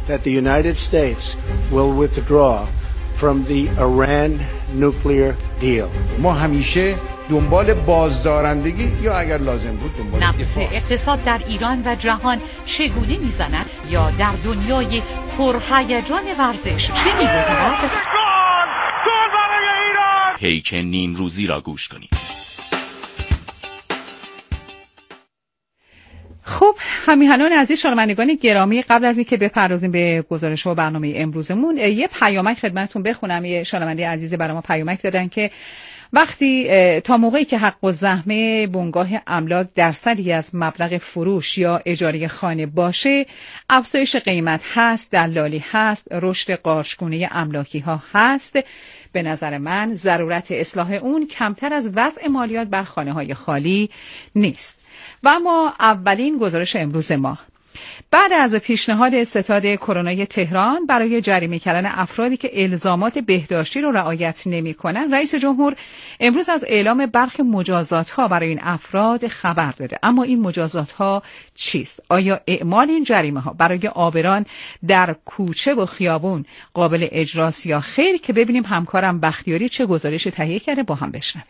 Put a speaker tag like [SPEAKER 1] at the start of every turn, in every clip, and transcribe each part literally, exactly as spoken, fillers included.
[SPEAKER 1] that the United States will withdraw from the Iran nuclear deal.
[SPEAKER 2] ما همیشه دنبال بازدارندگی یا اگر لازم بود دنبال
[SPEAKER 3] نبض اقتصاد در ایران و جهان چگونه میزند یا در دنیای پرهیجان ورزش چه میگذرد؟
[SPEAKER 4] پیک نیم روزی را گوش کنید.
[SPEAKER 5] خب همیهنان عزیز شنوندگان گرامی، قبل از اینکه بپردازیم به گزارش و برنامه امروزمون یه پیامک خدمتتون بخونم. یه شنونده عزیز برای ما پیامک دادن که وقتی تا موقعی که حق الزحمه بنگاه املاک درصدی از مبلغ فروش یا اجاره خانه باشه، افزایش قیمت هست، دلالی هست، رشد قارچگونه املاکی ها هست. به نظر من ضرورت اصلاح اون کمتر از وضع مالیات بر خانه های خالی نیست. و اما اولین گزارش امروز ما بعد از پیشنهاد ستاد کرونای تهران برای جریمه کردن افرادی که الزامات بهداشتی رو رعایت نمی‌کنند، رئیس جمهور امروز از اعلام برخی مجازات‌ها برای این افراد خبر داده. اما این مجازات‌ها چیست؟ آیا اعمال این جریمه‌ها برای عابران در کوچه و خیابون قابل اجراست یا خیر؟ که ببینیم همکارم بختیاری چه گزارشی تهیه کرده، با هم بشنویم.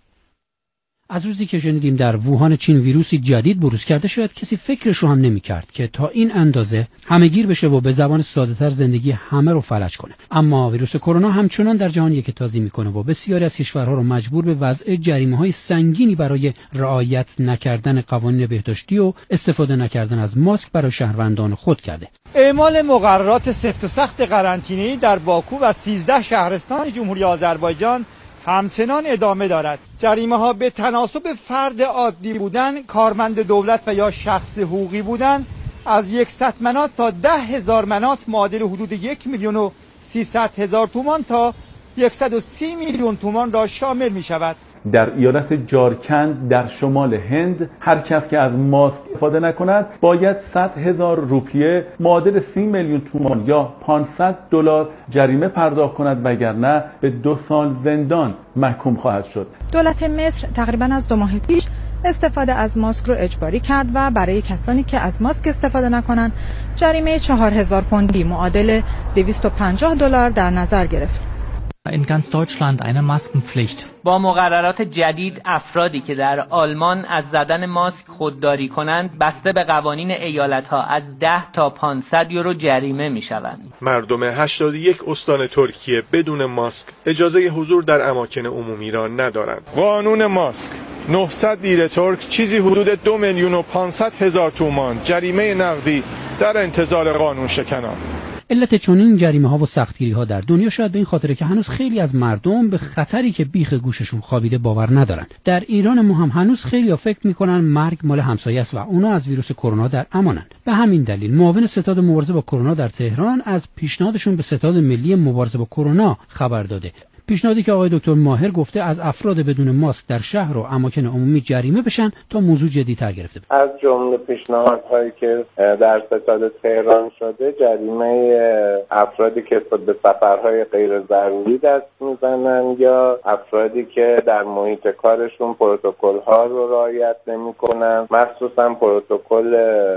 [SPEAKER 6] از روزی که شنیدیم در ووهان چین ویروسی جدید بروز کرده، شاید کسی فکرش رو هم نمی کرد که تا این اندازه همه‌گیر بشه و به زبان ساده‌تر زندگی همه رو فلج کنه. اما ویروس کرونا همچنان در جهان یکتازی میکنه و بسیاری از کشورها رو مجبور به وضع جریمه‌های سنگینی برای رعایت نکردن قوانین بهداشتی و استفاده نکردن از ماسک برای شهروندان خود کرده.
[SPEAKER 7] اعمال مقررات سفت و سخت قرنطینه‌ای در باکو و سیزده شهرستان جمهوری آذربایجان همچنان ادامه دارد. جریمه ها به تناسب فرد عادی بودن، کارمند دولت و یا شخص حقوقی بودن از صد منات تا ده هزار منات معادل حدود یک میلیون و سیصد هزار تومان تا صد و سی میلیون تومان را شامل می شود.
[SPEAKER 8] در ایالت جارکند در شمال هند هر کس که از ماسک استفاده نکند باید صد هزار روپیه معادل سی میلیون تومان یا پانصد دلار جریمه پرداخت کند، وگرنه به دو سال زندان محکوم خواهد شد.
[SPEAKER 9] دولت مصر تقریبا از دو ماه پیش استفاده از ماسک رو اجباری کرد و برای کسانی که از ماسک استفاده نکنند جریمه چهار هزار پوندی معادل دویست و پنجاه دلار در نظر گرفت.
[SPEAKER 10] In ganz Deutschland eine Maskenpflicht.
[SPEAKER 11] با مقررات جدید افرادی که در آلمان از زدن ماسک خودداری کنند بسته به قوانین ایالت‌ها از ده تا پانصد یورو جریمه می‌شوند.
[SPEAKER 12] مردم هشتاد و یک استان ترکیه بدون ماسک اجازه حضور در اماکن عمومی را ندارند. قانون ماسک نهصد لیره ترک چیزی حدود دو میلیون و پانصد هزار تومان جریمه نقدی در انتظار قانون شکنان.
[SPEAKER 6] علت چنین جریمه ها و سختگیری ها در دنیا شاید به این خاطره که هنوز خیلی از مردم به خطری که بیخ گوششون خوابیده باور ندارن. در ایران ما هم هنوز خیلی ها فکر میکنن مرگ مال همسایه است و اونا از ویروس کرونا در امانن. به همین دلیل معاون ستاد مبارزه با کرونا در تهران از پیشنهادشون به ستاد ملی مبارزه با کرونا خبر داده. پیشنهادی که آقای دکتر ماهر گفته از افراد بدون ماسک در شهر و اماکن عمومی جریمه بشن تا موضوع جدی‌تر گرفته.
[SPEAKER 13] از جمله پیشنهادهایی که در ستاد تهران شده، جریمه افرادی که به سفرهای غیر ضروری دست میزنن یا افرادی که در محیط کارشون پروتکل‌ها رو رعایت نمی‌کنن، مخصوصا پروتکل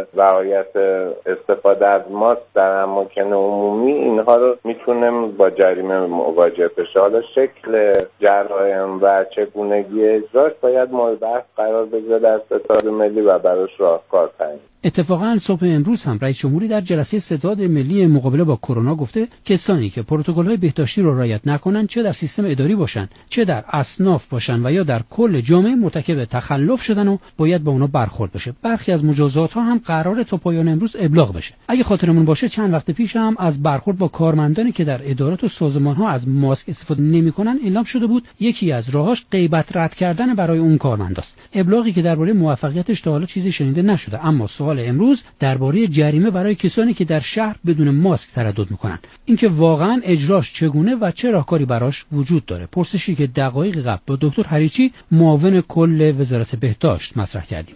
[SPEAKER 13] رعایت استفاده از ماسک در اماکن عمومی، اینها رو میتونه با جریمه مواجه بشه. شکل جرایم و چگونگی اجراش باید مورد بحث قرار بگیره در ستاد ملی و براش راهکار تعیین.
[SPEAKER 6] اتفاقا صبح امروز هم رئیس جمهوری در جلسه ستاد ملی مقابله با کرونا گفته کسانی که پروتکل‌های بهداشتی را رعایت نکنند، چه در سیستم اداری باشند، چه در اصناف باشند و یا در کل جامعه، مرتکب تخلف شدن و باید با اونا برخورد بشه. برخی از مجازات‌ها هم قراره تا پایان امروز ابلاغ بشه. اگه خاطرمون باشه چند وقت پیش هم از برخورد با کارمندانی که در ادارات و سازمان‌ها از ماسک استفاده نمی‌کنن اعلام شده بود. یکی از راهاش غیبت رد کردن برای اون کارمنداست. ابلاغی که درباره موفقیتش تا حالا چیزی شنیده نشده، اما سوال امروز درباره جریمه برای کسانی که در شهر بدون ماسک تردد میکنن، اینکه واقعا اجراش چگونه و چه راهکاری براش وجود داره. پرسشی که دقایق قبل با دکتر حریچی معاون کل وزارت بهداشت مطرح کردیم.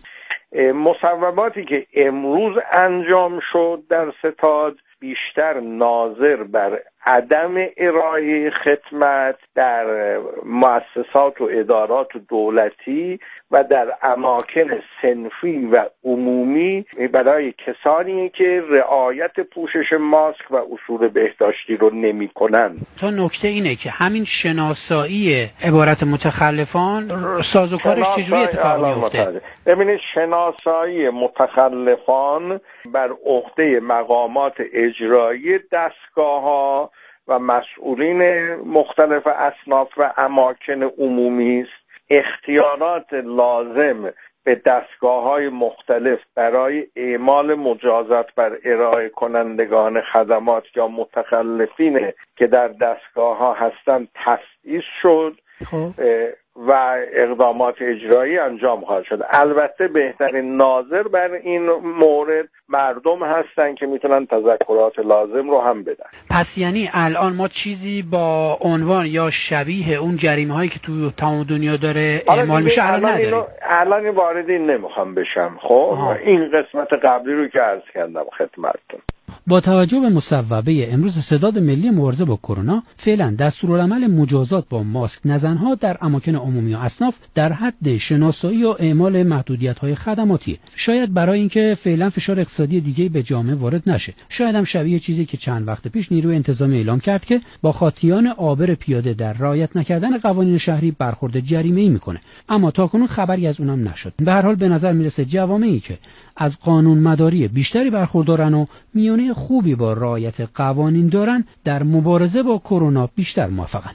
[SPEAKER 14] مصوباتی که امروز انجام شد در ستاد بیشتر ناظر بر عدم ارائه خدمت در مؤسسات و ادارات دولتی و در اماکن صنفی و عمومی برای کسانی که رعایت پوشش ماسک و اصول بهداشتی رو نمی کنن.
[SPEAKER 6] تا نکته اینه که همین شناسایی عبارت متخلفان سازوکارش چجوری اتفاق میفته؟
[SPEAKER 14] ببینید شناسایی متخلفان بر عهده مقامات اجرایی دستگاه‌ها و مسئولین مختلف اصناف و اماکن عمومی است. اختیارات لازم به دستگاه‌های مختلف برای اعمال مجازات بر ارائه کنندگان خدمات یا متخلفین که در دستگاه‌ها هستند تأسیس شد خب. و اقدامات اجرایی انجام خواهد شد. البته بهترین ناظر بر این مورد مردم هستن که میتونن تذکرات لازم رو هم بدن.
[SPEAKER 6] پس یعنی الان ما چیزی با عنوان یا شبیه اون جریمه هایی که تو تمام دنیا داره اعمال میشه الان نداریم.
[SPEAKER 14] الان وارد این نمیخوام بشم. خب این قسمت قبلی رو که عرض کردم خدمتتون.
[SPEAKER 6] با توجه به مصوبه امروز ستاد ملی مبارزه با کرونا، فعلا دستورالعمل مجازات با ماسک نزنها در اماکن عمومی و اصناف در حد شناسایی و اعمال محدودیت‌های خدماتی. شاید برای اینکه فعلا فشار اقتصادی دیگه به جامعه وارد نشه. شاید هم شبیه چیزی که چند وقت پیش نیروی انتظامی اعلام کرد که با خاطیان عابر پیاده در رعایت نکردن قوانین شهری برخورد جریمه‌ای میکنه. اما تاکنون خبری از اونم نشد. به هر حال به نظر میرسه جوامعی که از قانون مداری بیشتری برخوردارن و میانه خوبی با رعایت قوانین دارن در مبارزه با کرونا بیشتر موفقن.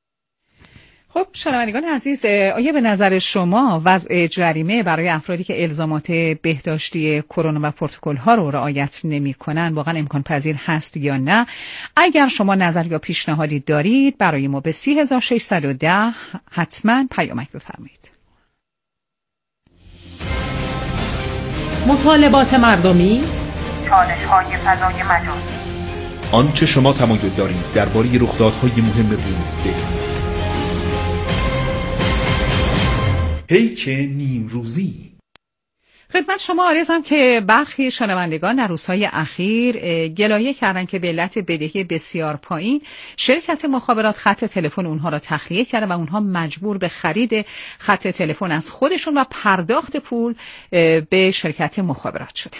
[SPEAKER 5] خب شنوندگان عزیز، آیا به نظر شما وضع جریمه برای افرادی که الزامات بهداشتی کرونا و پروتکل ها رو رعایت نمی‌کنن واقعا امکان پذیر هست یا نه؟ اگر شما نظر یا پیشنهادی دارید برای ما به سه هزار و ششصد و ده حتما پیامک بفرمایید.
[SPEAKER 3] مطالبات مردمی،
[SPEAKER 15] چالش‌های فضای مجازی،
[SPEAKER 16] آنچه شما تمایل دارید درباره رخدادهای مهم روز بگویید. پیک نیمروزی.
[SPEAKER 5] خدمت شما عرضم که برخی شنوندگان در روزهای اخیر گلایه کردن که به علت بدهی بسیار پایین شرکت مخابرات خط تلفن اونها را تخلیه کرده و اونها مجبور به خرید خط تلفن از خودشون و پرداخت پول به شرکت مخابرات شدن.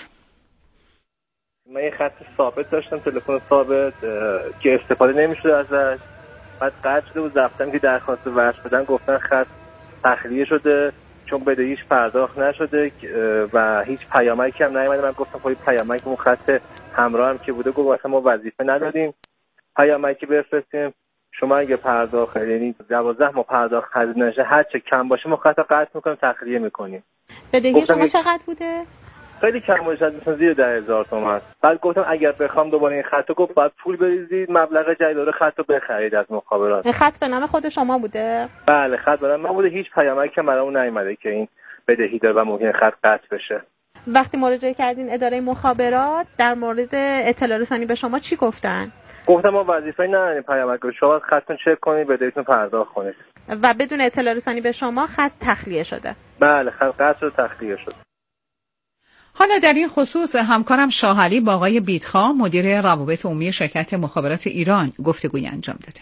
[SPEAKER 17] من یه خط ثابت داشتم، تلفن ثابت که استفاده نمی‌شد ازش. بعد قطع شده و رفتم که درخواست ورش بدن، گفتن خط تخلیه شده چون بدهیش پرداخت نشده و هیچ پیامکی هم نیومده. من گفتم خب پیامک اون خط همراه هم که بوده، گفت اصلا ما وظیفه ندادیم پیامکی بفرستیم، شما اگه پرداخت یعنی دوازده ماه پرداخت هزینه نشه هر چه کم باشه ما خط قطع میکنیم تخلیه میکنیم.
[SPEAKER 18] بدهی شما چقدر بوده؟
[SPEAKER 17] خیلی کم بوده، مثلا زیر ده هزار تومان. بعد گفتم اگر بخوام دوباره این خطو گفت باید پول بریزید مبلغ جدید خطو بخرید از مخابرات.
[SPEAKER 18] خط به نام خود شما بوده؟
[SPEAKER 17] بله خط به نام من بوده، هیچ پیامکی برام نیومده که این بدهی داره و ممکن خط قطع بشه.
[SPEAKER 18] وقتی مراجعه کردین اداره مخابرات در مورد اطلاع رسانی به شما چی گفتن؟
[SPEAKER 17] گفتم ما وظیفه نداریم پیامک رو، شما خطتون چک کنید بدهیتون پرداخت کنید.
[SPEAKER 18] و بدون اطلاع رسانی به شما خط تخلیه شده؟
[SPEAKER 17] بله خط قطع و تخلیه شده.
[SPEAKER 5] حالا در این خصوص همکارم شاهعلی با آقای بیتخا مدیر روابط عمومی شرکت مخابرات ایران گفتگوی انجام داده.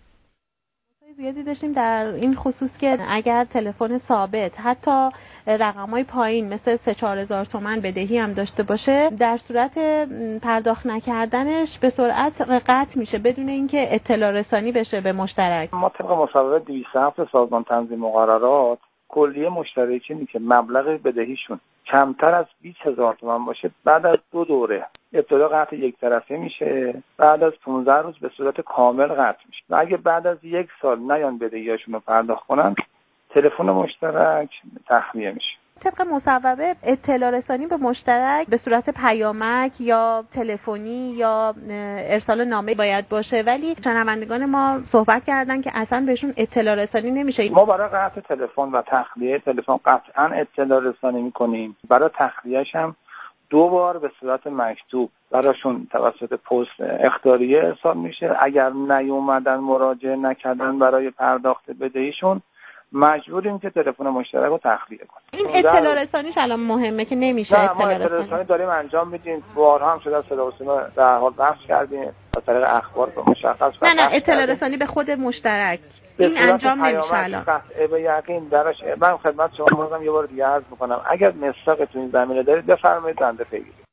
[SPEAKER 18] زیادی داشتیم در این خصوص که اگر تلفن ثابت حتی رقم‌های پایین مثل سه چهار هزار تومان بدهی هم داشته باشه، در صورت پرداخت نکردنش به سرعت قطع میشه بدون اینکه اطلاع رسانی بشه به مشترک.
[SPEAKER 19] ما طبق مصوبه دویست و هفت سازمان تنظیم مقررات کلیه مشترکینی که مبلغ بدهیشون کمتر از بیست هزار تومان باشه بعد از دو دوره ابتدا قطع یک طرفه میشه، بعد از پانزده روز به صورت کامل قطع میشه و اگه بعد از یک سال نیان بدهیاشون رو پرداخت کنن تلفن مشترک تخلیه میشه.
[SPEAKER 18] طبق مصوبه اطلاع رسانی به مشترک به صورت پیامک یا تلفنی یا ارسال نامه باید باشه، ولی شنوندگان ما صحبت کردن که اصلا بهشون اطلاع رسانی نمیشه.
[SPEAKER 19] ما برای قطع تلفن و تخلیه تلفن قطعا اطلاع رسانی میکنیم، برای تخلیهش هم دو بار به صورت مکتوب براشون توسط پست اخطاریه ارسال میشه. اگر نیومدن مراجعه نکردن برای پرداخت بدهیشون مجبوریم که تلفن مشترک رو تخلیه کنیم.
[SPEAKER 18] این اطلاع رسانیش الان مهمه که نمیشه اطلاع رسانی.
[SPEAKER 19] رسانی داریم انجام میدیم. بارها هم شده صدا و سیما در حال بحث کردیم از طریق اخبار به مشخص.
[SPEAKER 18] نه نه اطلاع رسانی به خود مشترک این انجام نمیشه الان.
[SPEAKER 19] قطعه به یقین درش. من خدمت شما بازم یه بار دیگه عرض میکنم اگر مصداق تو این زمینه دارید بفرمایید بنده پیگیری.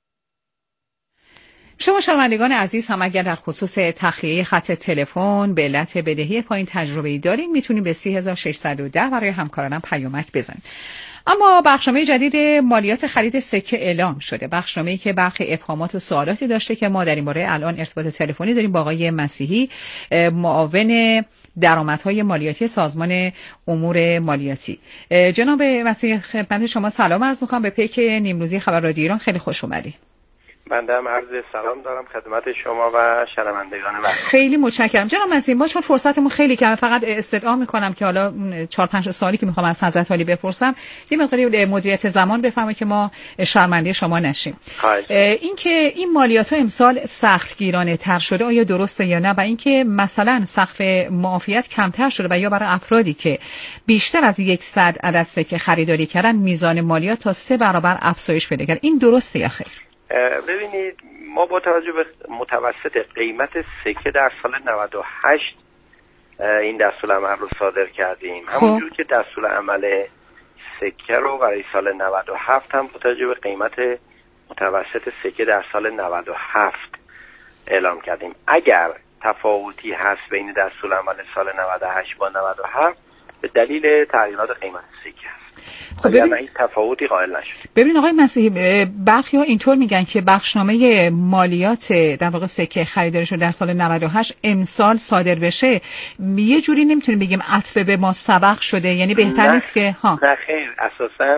[SPEAKER 5] شما شنوندگان عزیز هم اگر در خصوص تخلیه خط تلفن به علت بدهی پایین تجربه‌ای دارین میتونید به سه هزار و ششصد و ده برای همکارانم پیامک بزنید. اما بخشنامه جدید مالیات خرید سکه اعلام شده. بخشنامه‌ای که برخی ابهامات و سوالاتی داشته که ما در این باره الان ارتباط تلفنی داریم با آقای مسیحی، معاون درآمدهای مالیاتی سازمان امور مالیاتی. جناب مسیحی خدمت شما سلام عرض می‌کنم. به پیک نیمروزی خبر رادیو ایران خیلی خوش اومدید.
[SPEAKER 20] بنده هم عرض سلام دارم خدمت شما و شنوندگان من.
[SPEAKER 5] خیلی متشکرم جناب مسیحی. ما چون فرصتمون خیلی کمه فقط استدعا میکنم که حالا چهار پنج سوالی که میخوام از حضرت عالی بپرسم یه مقداری مدیریت زمان بفرمایید که ما شرمنده شما نشیم. این که این مالیات ها امسال سختگیرانه تر شده آیا درسته یا نه و اینکه مثلا سقف معافیت کمتر شده و یا برای افرادی که بیشتر از صد عدد سکه خریداری کردن میزان مالیات تا سه برابر افزایش پیدا کرد، این درسته یا خیر؟
[SPEAKER 20] ببینید ما با توجه به متوسط قیمت سکه در سال نود و هشت این دستورالعمل رو صادر کردیم. همونجور که دستورالعمل سکه رو برای سال نود و هفت هم با توجه به قیمت متوسط سکه در سال نود و هفت اعلام کردیم. اگر تفاوتی هست بین دستورالعمل سال نود و هشت با نود و هفت به دلیل تغییرات قیمت سکه است. خب ببین این تفاوتی قائل نشد.
[SPEAKER 5] ببین آقای مسیحی برخی ها اینطور میگن که بخشنامه مالیات در واقع سکه خریداری شده در سال نود و هشت امسال صادر بشه یه جوری نمیتونیم بگیم عطف به ما سبق شده، یعنی بهتر نیست که ها
[SPEAKER 20] نه خیر اساساً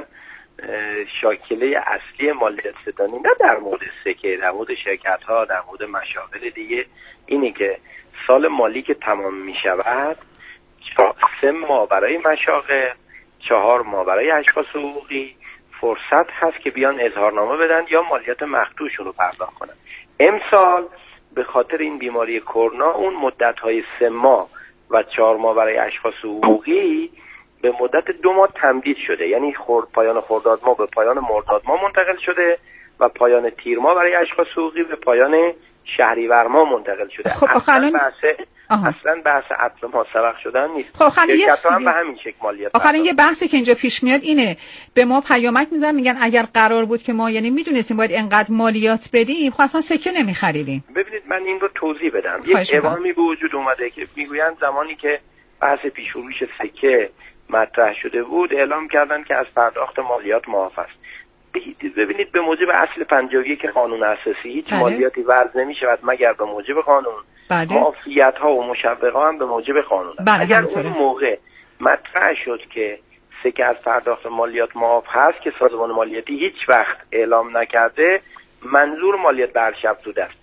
[SPEAKER 20] شاکله اصلی مالیات ستانی نه در مورد سکه، در مورد شرکت ها، در مورد مشاغل دیگه اینه که سال مالی که تمام میشود سه ماه برای مشاغل چهار ماه برای اشخاص حقوقی فرصت هست که بیان اظهارنامه بدن یا مالیات مقطوعشون رو پرداخت کنن. امسال به خاطر این بیماری کرونا اون مدت‌های سه ماه و چهار ماه برای اشخاص حقوقی به مدت دو ماه تمدید شده، یعنی خورد پایان خرداد ماه به پایان مرداد ماه منتقل شده و پایان تیر ماه برای اشخاص حقوقی به پایان شهریور ماه منتقل شده.
[SPEAKER 5] خب اصلا بحث
[SPEAKER 20] اصلا بحث عطف ما سبق شدن نیست.
[SPEAKER 5] خب آخرین یه
[SPEAKER 20] هم به همین شکل مالیات.
[SPEAKER 5] آخرین یه بحثی که اینجا پیش میاد اینه به ما پیامک میزنن میگن اگر قرار بود که ما یعنی میدونستیم باید اینقدر مالیات بدیم خب اصلا سکه نمیخریدیم.
[SPEAKER 20] ببینید من این رو توضیح بدم. یک ابهامی به وجود اومده که میگویند زمانی که بحث پیش‌فروش سکه مطرح شده بود اعلام کردن که از پرداخت مالیات معاف است. ببینید به موجب اصل پنجاه و یک قانون اساسی هیچ بله. مالیاتی وضع نمی‌شود مگر به موجب قانون. بله. معافیت ها و مشوقه ها هم به موجب قانون. بله. اگر اون موقع مطرح شد که سکه از پرداخت مالیات معاف هست که سازمان مالیاتی هیچ وقت اعلام نکرده، منظور مالیات برشفزود است.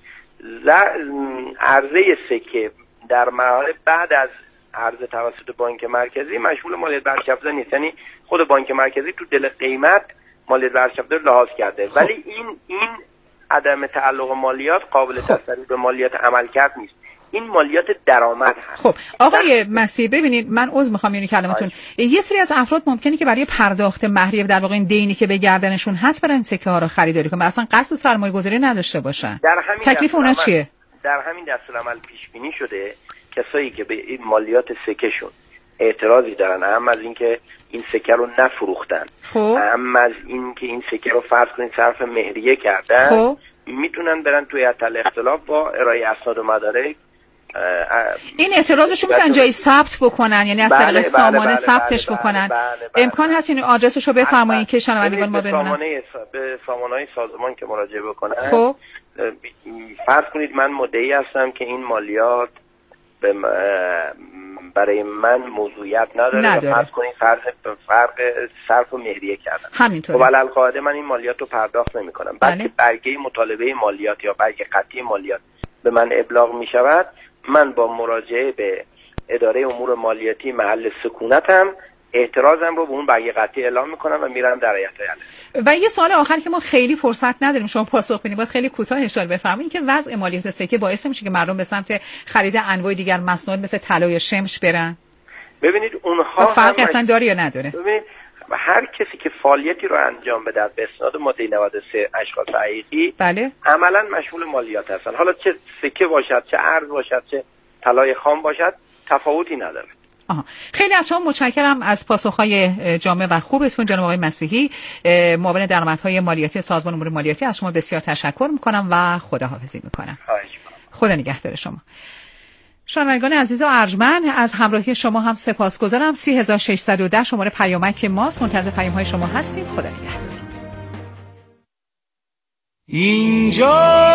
[SPEAKER 20] عرضه سکه در مرحله بعد از عرضه توسط بانک مرکزی مشمول مالیات برشفزوده نیست، یعنی خود بانک مرکزی تو دل قیمت مالیات برشفزوده رو لحاظ کرده. خب. ولی این این عدم تعلق مالیات قابل تسری به مالیات عملکرد نیست، این مالیات درآمد هست.
[SPEAKER 5] خب آقای مسیح ببینید من عذر میخوام یعنی کلمتون یه سری از افراد ممکنه که برای پرداخت مهریه در واقع این دینی که به گردنشون هست برن سکه ها رو خریداری کنن اصلا قصد سرمایه گذاری نداشته باشن. تکلیف اونا چیه؟
[SPEAKER 20] در همین دستورالعمل پیش بینی شده کسایی که به این مالیات سکه شون اعتراضی دارن، هم از اینکه این سکه رو نفروختن،
[SPEAKER 5] خب
[SPEAKER 20] هم از اینکه این سکه رو فرض کنید صرف مهریه کردن،
[SPEAKER 5] خب
[SPEAKER 20] میتونن برن توی حل اختلاف با ارائه اسناد و مدارک
[SPEAKER 5] این اعتراضشون میتونن جایی ثبت بکنن، یعنی از طریق سامانه ثبتش بله بکنن. بله بله بله امکان هست این آدرسشو بفرمایید که شنوندگان ما بدونن.
[SPEAKER 20] سامانه به سامانه‌های سازمان که مراجعه بکنن.
[SPEAKER 5] خب
[SPEAKER 20] فرض کنید من مدعی هستم که این مالیات به برای من موضوعیت نداره, فرض کنید فرق فرق صرف و مهریه کردم،
[SPEAKER 5] همینطوره.
[SPEAKER 20] خب القاعده من این مالیات رو پرداخت نمی کنم، بلکه برگه مطالبه مالیات یا برگه قطعی مالیات به من ابلاغ می شود، من با مراجعه به اداره امور مالیاتی محل سکونتم اعتراضم رو به اون برگه قطعی اعلام میکنم و میرم در هیئت علل.
[SPEAKER 5] و یه سوال آخر که ما خیلی فرصت نداریم شما پاسخ بدید، باید خیلی کوتاه اشاره بفرمایید که وضع مالیات سکه باعث میشه که مردم به سمت خرید انواع دیگر مصنوعات مثل طلا یا شمش برن.
[SPEAKER 20] ببینید اونها
[SPEAKER 5] فرق اصلا داره یا نداره؟
[SPEAKER 20] ببینید هر کسی که فعالیتی رو انجام بده به اسناد ماده نود و سه اشخاص حقیقی
[SPEAKER 5] بله
[SPEAKER 20] عملا مشمول مالیات هستن. حالا چه سکه باشد، چه ارز باشد، چه طلای خام باشد، تفاوتی نداره.
[SPEAKER 5] آها. خیلی از شما متشکرم از پاسخهای جامع و خوبتون جناب آقای مسیحی، معاون درآمدهای مالیاتی سازمان امور مالیاتی. از شما بسیار تشکر میکنم و خداحافظی میکنم. خدا نگهدار شما. شنوندگان عزیز و ارجمند، از همراهی شما هم سپاسگزارم. سه هزار و ششصد و ده شماره پیامک ماست. منتظر پیام های شما هستیم. خدا نگهدار.
[SPEAKER 21] اینجا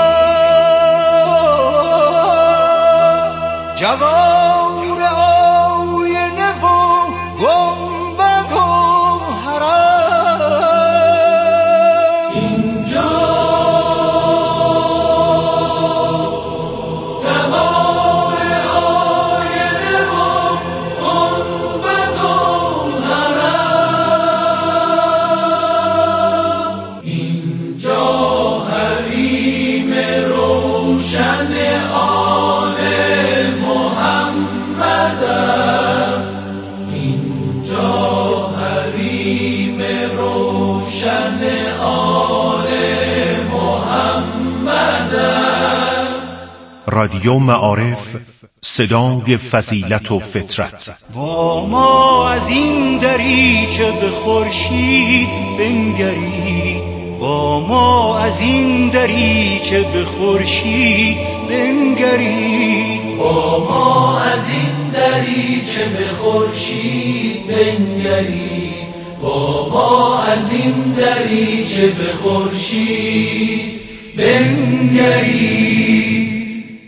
[SPEAKER 21] جوار آینه و گنبد و حرم، اینجا جوار آینه و گنبد و حرم، اینجا حریم روشن آل محمد است، اینجا حریم روشن آل محمد است.
[SPEAKER 22] رادیو معارف، صدای فضیلت و فطرت.
[SPEAKER 21] و ما از این دریچه به خورشید بنگرید، با ما از این دریچه به خورشید بنگرید، با ما از این دریچه به خورشید بنگرید، با ما از این دریچه به خورشید بنگرید.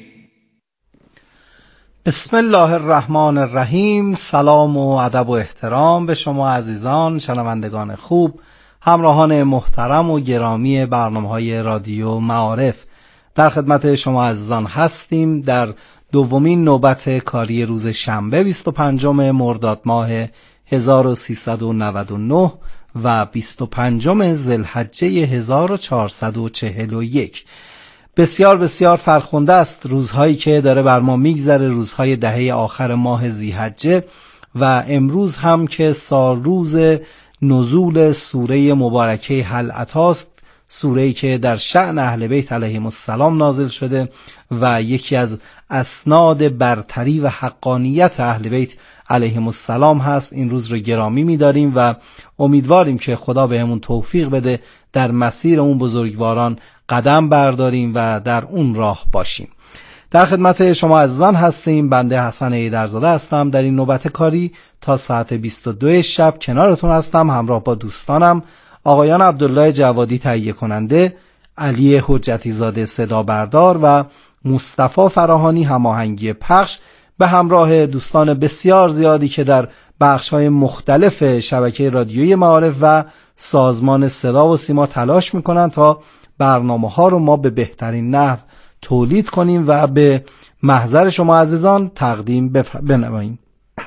[SPEAKER 23] بسم الله الرحمن الرحیم. سلام و ادب و احترام به شما عزیزان شنوندگان خوب، همراهان محترم و گرامی برنامه‌های رادیو معارف. در خدمت شما عزیزان هستیم در دومین نوبت کاری روز شنبه بیست و پنجم مرداد ماه هزار و سیصد و نود و نه و بیست و پنجم ذوالحجه هزار و چهارصد و چهل و یک. بسیار بسیار فرخنده است روزهایی که داره بر ما میگذره، روزهای دهه آخر ماه ذی‌حجه، و امروز هم که سال روز نزول سوره مبارکه هل اتاست، سوره‌ای که در شأن اهل بیت علیهم السلام نازل شده و یکی از اسناد برتری و حقانیت اهل بیت علیهم السلام هست. این روز رو گرامی می‌داریم و امیدواریم که خدا بهمون توفیق بده در مسیر اون بزرگواران قدم برداریم و در اون راه باشیم. در خدمت شما عزیزان هستیم. بنده حسن ایدرزاده هستم. در این نوبت کاری تا ساعت بیست و دو شب کنارتون هستم، همراه با دوستانم آقایان عبدالله جوادی تهیه کننده، علی حجتی زاده صدا بردار و مصطفی فراهانی هماهنگی پخش، به همراه دوستان بسیار زیادی که در بخش‌های مختلف شبکه رادیویی معارف و سازمان صدا و سیما تلاش می‌کنند تا برنامه‌ها رو ما به بهترین نحو تولید کنیم و به محضر شما عزیزان تقدیم بنماییم.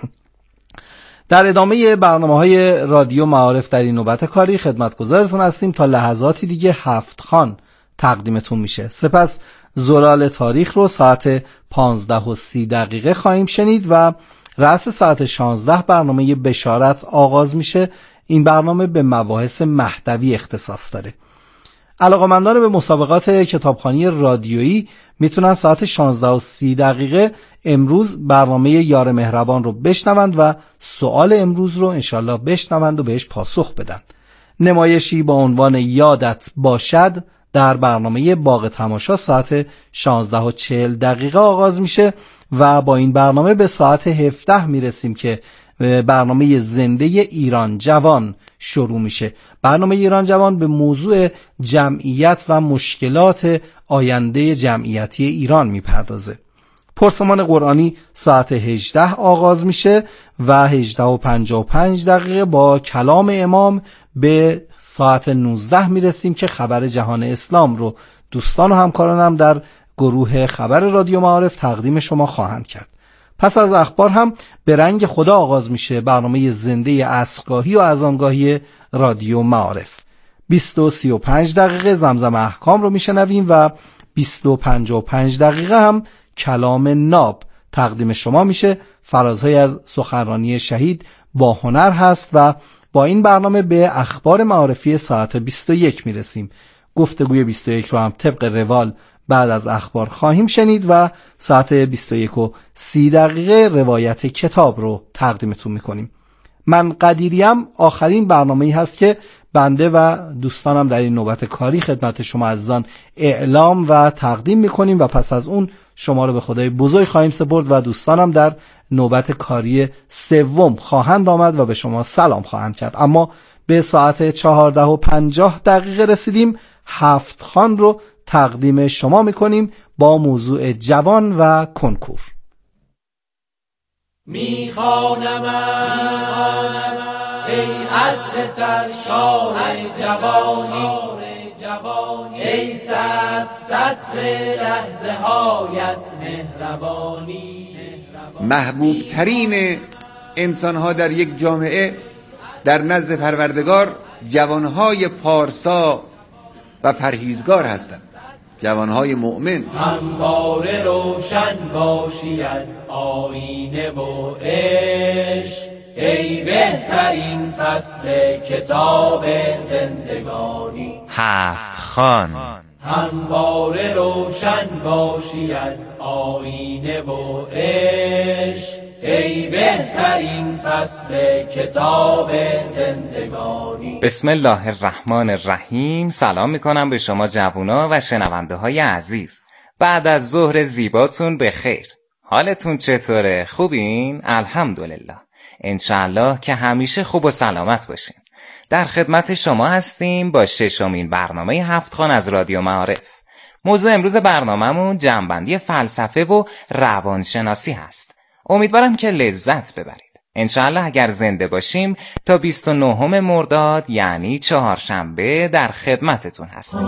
[SPEAKER 23] در ادامه برنامه‌های رادیو معارف در این نوبت کاری خدمتگزارتون هستیم. تا لحظاتی دیگه هفت خان تقدیمتون میشه. سپس زلال تاریخ رو ساعت پانزده و سی دقیقه خواهیم شنید و رأس ساعت شانزده برنامه بشارت آغاز میشه. این برنامه به مباحث مهدوی اختصاص داره. علاقه‌مندان به مسابقات کتابخوانی رادیویی میتونن ساعت شانزده و سی دقیقه امروز برنامه یار مهربان رو بشنوند و سوال امروز رو انشالله بشنوند و بهش پاسخ بدن. نمایشی با عنوان یادت باشد در برنامه باغ تماشا ساعت شانزده و چهل دقیقه آغاز میشه و با این برنامه به ساعت هفده میرسیم که برنامه زنده ایران جوان شروع میشه. برنامه ایران جوان به موضوع جمعیت و مشکلات آینده جمعیتی ایران میپردازه. پرسمان قرآنی ساعت هجده آغاز میشه و هجده و پنجاه و پنج دقیقه با کلام امام به ساعت نوزده میرسیم که خبر جهان اسلام رو دوستان و همکارانم در گروه خبر رادیو معارف تقدیم شما خواهند کرد. پس از اخبار هم به رنگ خدا آغاز میشه برنامه زنده عصرگاهی و اذانگاهی رادیو معارف. بیست و سی و پنج دقیقه زمزم احکام رو میشنویم و بیست و پنجاه و پنج دقیقه هم کلام ناب تقدیم شما میشه. فرازهای از سخنرانی شهید با هنر هست و با این برنامه به اخبار معارفی ساعت بیست و یک میرسیم. گفتگوی بیست و یک رو هم طبق روال بعد از اخبار خواهیم شنید و ساعت بیست و یک و سی دقیقه روایت کتاب رو تقدیمتون میکنیم. من قدیریم آخرین برنامه‌ای هست که بنده و دوستانم در این نوبت کاری خدمت شما عزیزان اعلام و تقدیم میکنیم و پس از اون شما رو به خدای بزرگ خواهیم سپرد و دوستانم در نوبت کاری سوم خواهند آمد و به شما سلام خواهند کرد. اما به ساعت چهارده و پنجاه دقیقه رسیدیم. هفت خان رو تقدیم شما میکنیم با موضوع جوان و کنکور.
[SPEAKER 1] میخوانم ای عطر سرشار جوانی، ای سطر سطر لحظه هایت مهربانی.
[SPEAKER 2] محبوب ترین انسان ها در یک جامعه در نزد پروردگار جوانهای پارسا و پرهیزگار هستند، جوانهای مؤمن.
[SPEAKER 1] همواره روشن باشی از آینه و عشق، ای بهترین فصل کتاب زندگانی.
[SPEAKER 4] هفت خان.
[SPEAKER 1] همواره روشن باشی از آینه و عشق، ای بهترین فصل کتاب زندگانی.
[SPEAKER 4] بسم الله الرحمن الرحیم. سلام میکنم به شما جوونا و شنونده های عزیز. بعد از ظهر زیباتون به خیر. حالتون چطوره؟ خوبین؟ الحمدلله. انشالله که همیشه خوب و سلامت باشین. در خدمت شما هستیم با ششمین برنامه هفت خان از رادیو معارف. موضوع امروز برنامه‌مون جنبندی فلسفه و روانشناسی هست. امیدوارم که لذت ببرید. انشالله اگر زنده باشیم تا بیست و نهم مرداد یعنی چهارشنبه در خدمتتون هستیم.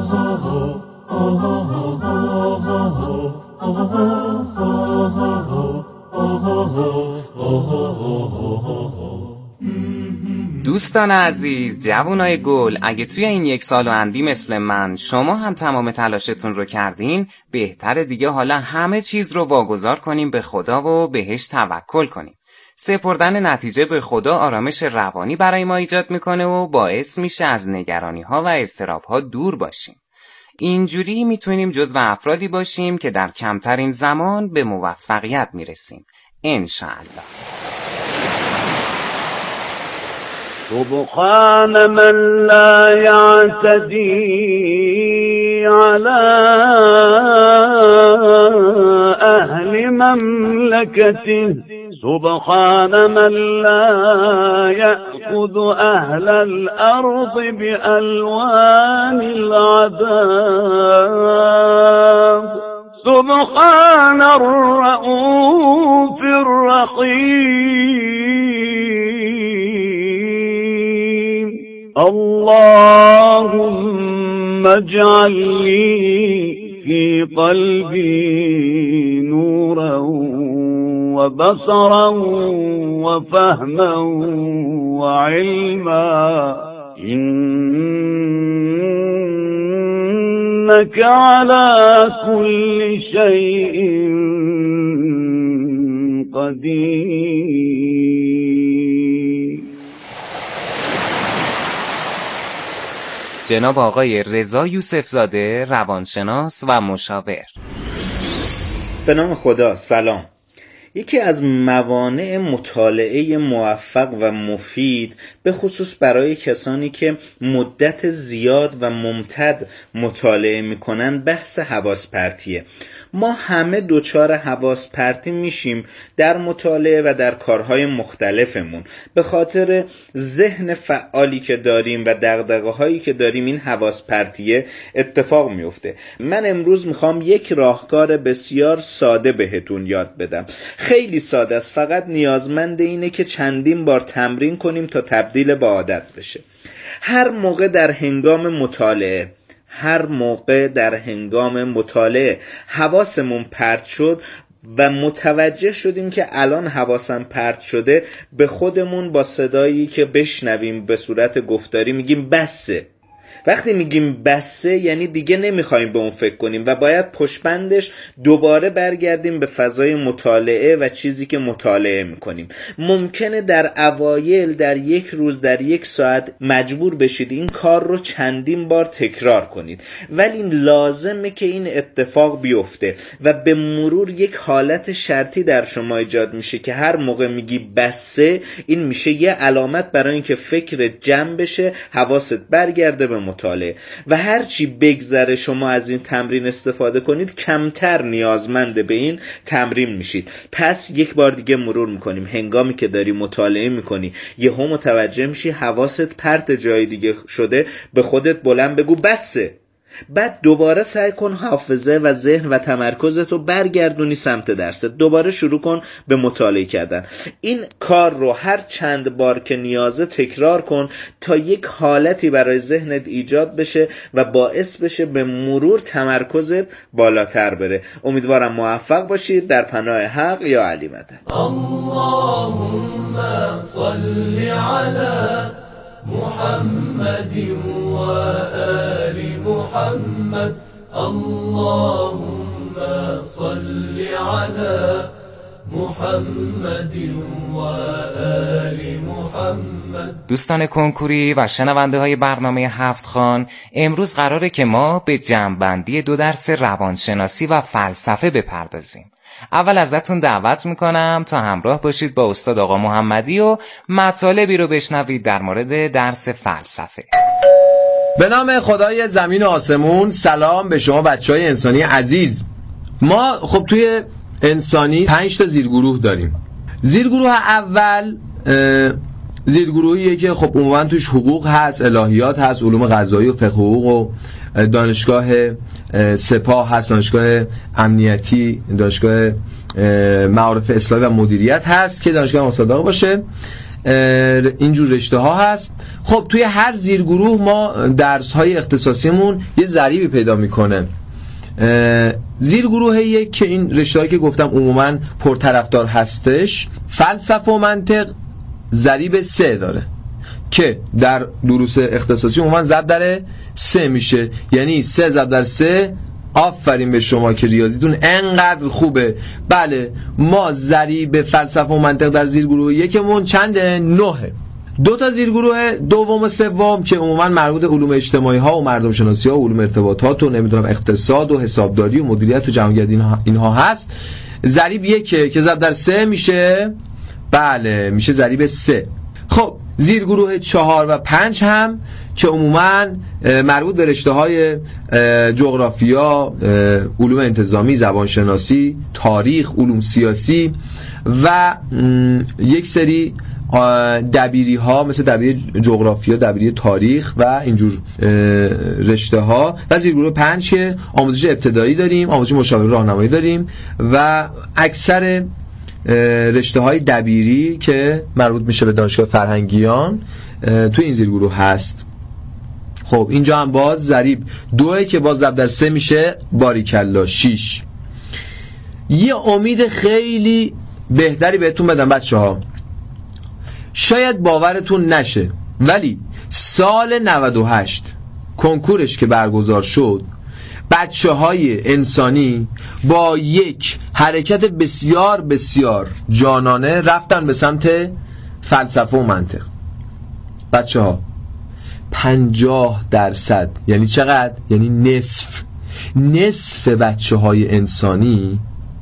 [SPEAKER 4] دوستان عزیز، جوانای گل، اگه توی این یک سال و اندی مثل من شما هم تمام تلاشتون رو کردین، بهتره دیگه حالا همه چیز رو واگذار کنیم به خدا و بهش توکل کنیم. سپردن نتیجه به خدا آرامش روانی برای ما ایجاد میکنه و باعث میشه از نگرانی ها و اضطراب ها دور باشیم. اینجوری میتونیم جزو افرادی باشیم که در کمترین زمان به موفقیت میرسیم. انشاءالله.
[SPEAKER 24] سبحان من لا يعتدي على أهل مملكته، سبحان من لا يأخذ أهل الأرض بألوان العذاب، سبحان الرؤوف الرحيم. اللهم اجعل لي في قلبي نورا وبصرا وفهما وعلما، إنك على كل شيء قدیر.
[SPEAKER 4] جناب آقای رضا یوسف زاده، روانشناس و مشاور.
[SPEAKER 25] به نام خدا. سلام. یکی از موانع مطالعه موفق و مفید به خصوص برای کسانی که مدت زیاد و ممتد مطالعه میکنن بحث حواس پرتیه. ما همه دوچار حواس پرتی میشیم در مطالعه و در کارهای مختلفمون. به خاطر ذهن فعالی که داریم و دغدغه هایی که داریم این حواس پرتیه اتفاق میفته. من امروز میخوام یک راهکار بسیار ساده بهتون یاد بدم. خیلی ساده است، فقط نیازمند اینه که چندین بار تمرین کنیم تا تبدیل به عادت بشه. هر موقع در هنگام مطالعه هر موقع در هنگام مطالعه حواسمون پرت شد و متوجه شدیم که الان حواسم پرت شده، به خودمون با صدایی که بشنویم به صورت گفتاری میگیم بسه، وقتی میگیم بسه یعنی دیگه نمیخوایم به اون فکر کنیم و باید پشتبندش دوباره برگردیم به فضای مطالعه و چیزی که مطالعه میکنیم. ممکنه در اوایل در یک روز در یک ساعت مجبور بشید این کار رو چندین بار تکرار کنید، ولی لازمه که این اتفاق بیفته و به مرور یک حالت شرطی در شما ایجاد میشه که هر موقع میگی بسه این میشه یه علامت برای اینکه فکر جمع بشه، حواست برگرده به مطالعه و هرچی بگذره شما از این تمرین استفاده کنید کمتر نیازمند به این تمرین میشید. پس یک بار دیگه مرور میکنیم. هنگامی که داری مطالعه میکنی یهو متوجه میشی حواست پرت جای دیگه شده، به خودت بلند بگو بسه. بعد دوباره سعی کن حافظه و ذهن و تمرکزتو برگردونی سمت درست. دوباره شروع کن به مطالعه کردن. این کار رو هر چند بار که نیازه تکرار کن تا یک حالتی برای ذهنت ایجاد بشه و باعث بشه به مرور تمرکزت بالاتر بره. امیدوارم موفق باشید. در پناه حق یا علی مدد.
[SPEAKER 1] اللهم صل علی محمد و آل محمد. اللهم صل علی محمد و آل محمد.
[SPEAKER 4] دوستان کنکوری و شنونده های برنامه هفت خوان، امروز قراره که ما به جمع‌بندی دو درس روانشناسی و فلسفه بپردازیم. اول ازتون دعوت میکنم تا همراه باشید با استاد آقا محمدی و مطالبی رو بشنوید در مورد درس فلسفه.
[SPEAKER 7] به نام خدای زمین و آسمون. سلام به شما بچهای انسانی عزیز. ما خب توی انسانی پنج تا زیرگروه داریم. زیرگروه اول زیرگروهیه که خب عموما توش حقوق هست، الهیات هست، علوم قضایی و فقه حقوق و دانشگاه سپاه هست، دانشگاه امنیتی، دانشگاه معارف اسلامی و مدیریت هست که دانشگاه مصادقه باشه. اینجور رشته ها هست. خب توی هر زیرگروه ما درس های اختصاصیمون یه ضریبی پیدا میکنه. زیرگروه یک که این رشته هایی که گفتم عموما پرطرفدار هستش، فلسفه و منطق ضریب سه داره که در دروس اختصاصی عموما ضرب در سه میشه، یعنی سه ضرب در سه. آفرین به شما که ریاضیتون انقدر خوبه. بله، ما ضریب فلسفه و منطق در زیرگروه یکمون چنده؟ نهه. دو تا زیرگروه دوم و سوم که عموما مربوط علوم اجتماعی ها و مردم شناسی ها و علوم ارتباطات و نمیدونم اقتصاد و حسابداری و مدیریت و جمعیت اینها, اینها هست. ضریب یکه که ضرب در سه میشه، بله میشه ضریب سه. خب زیرگروه چهار و پنج هم که عموما مربوط به رشته‌های جغرافیا، علوم انتظامی، زبانشناسی، تاریخ، علوم سیاسی و یک سری دبیری ها مثل دبیری جغرافیا، دبیری تاریخ و اینجور رشته ها. و زیرگروه پنج که آموزش ابتدایی داریم، آموزش مشاوره راهنمایی داریم و اکثر رشته های دبیری که مربوط میشه به دانشگاه فرهنگیان تو این زیرگروه هست. خب اینجا هم باز ضریب دوه که باز ضرب در سه میشه باریکلا شیش. یه امید خیلی بهتری بهتون بدم بچه ها، شاید باورتون نشه ولی سال نود و هشت کنکورش که برگزار شد، بچه های انسانی با یک حرکت بسیار بسیار جانانه رفتن به سمت فلسفه و منطق. بچه ها پنجاه درصد، یعنی چقدر؟ یعنی نصف نصف بچه های انسانی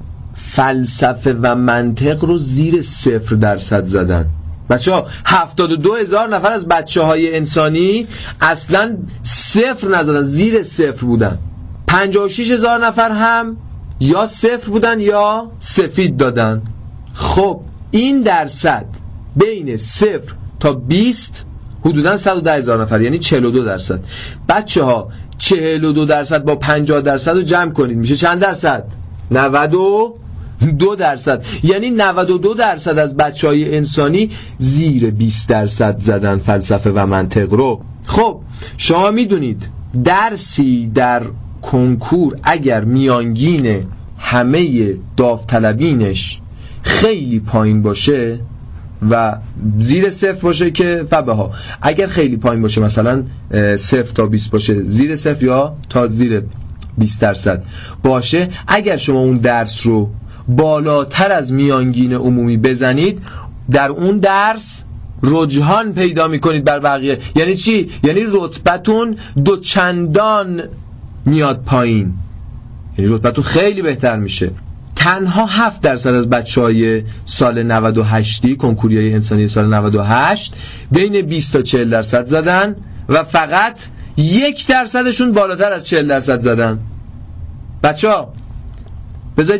[SPEAKER 7] فلسفه و منطق رو زیر صفر درصد زدن. بچه ها هفتاد و دو هزار نفر از بچه های انسانی اصلا صفر نزدن، زیر صفر بودن. پنجاه و شش هزار نفر هم یا صفر بودن یا سفید دادن. خب این درصد بین صفر تا بیست حدوداً صد و ده هزار نفر، یعنی چهل و دو درصد. بچه ها چهل و دو درصد با پنجاه درصد رو جمع کنید میشه چند درصد؟ نود و دو درصد. یعنی نود و دو درصد از بچه های انسانی زیر بیست درصد زدن فلسفه و منطق رو. خب شما میدونید درسی در کنکور اگر میانگین همه داوطلبینش خیلی پایین باشه و زیر صفر باشه که فبه ها. اگر خیلی پایین باشه مثلا صفر تا بیست باشه، زیر صفر یا تا زیر بیست درصد باشه، اگر شما اون درس رو بالاتر از میانگین عمومی بزنید، در اون درس رجحان پیدا میکنید بر بقیه. یعنی چی؟ یعنی رتبتون دو چندان میاد پایین، یعنی رتبتون خیلی بهتر میشه. تنها هفت درصد از بچهای سال نود و هشت کنکوریای انسانی سال نود و هشت بین بیست تا چهل درصد زدن و فقط یک درصدشون بالاتر از چهل درصد زدن. بچه ها